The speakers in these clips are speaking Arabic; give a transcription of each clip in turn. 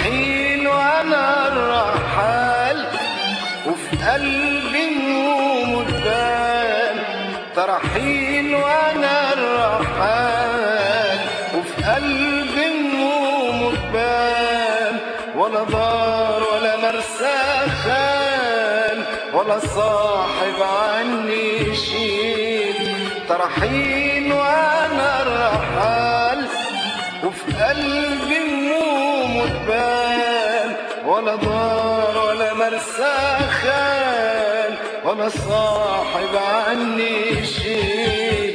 ترحيل وانا الرحال وفي قلبي هموم وجبال. ترحيل وانا الرحال وفي قلبي هموم وجبال. ولا دار ولا مرسى خال ولا صاحب عني يشيل. ترحيل وانا الرحال وفي قلبي هموم وجبال. ولا دار ولا مرسى خال ولا صاحب عني يشيل.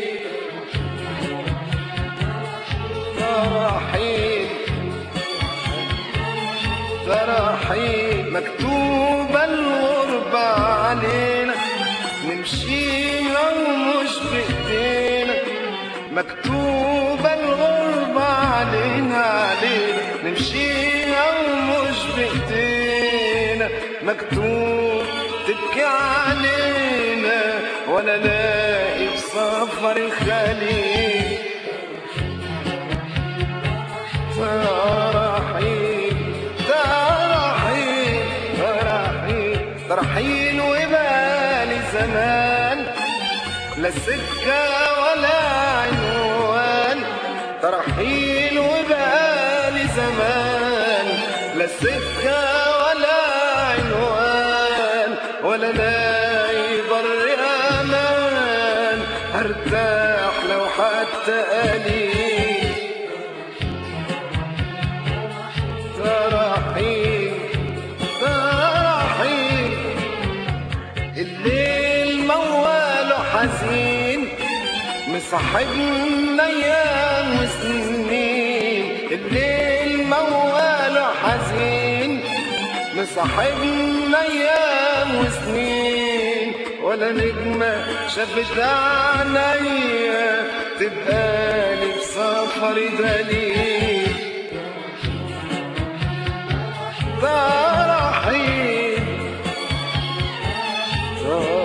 ترحيل ترحيل مكتوبة الغربة علينا نمشيها ومش بإيدينا. مكتوبة الغربة علينا نمشيها ومش بإيدينا. مكتوب تبكي علينا ولا لاقي بسفر الخليل. ترحيل ترحيل ترحيل ترحيل وبالي زمان لا سكة ولا عنوان. ترحيل وبالي زمان لا سكة ولا عنوان ولا لاقي بر امان. هرتاح لو حتى قليل. ترحيل ترحيل الليل مواله حزين مصاحبنا ايام وسنين. الليل مواله حزين مصاحبنا ايام وسنين. ولا نجمة شافت عينيا تبقالي بسفر دليل. ترحيل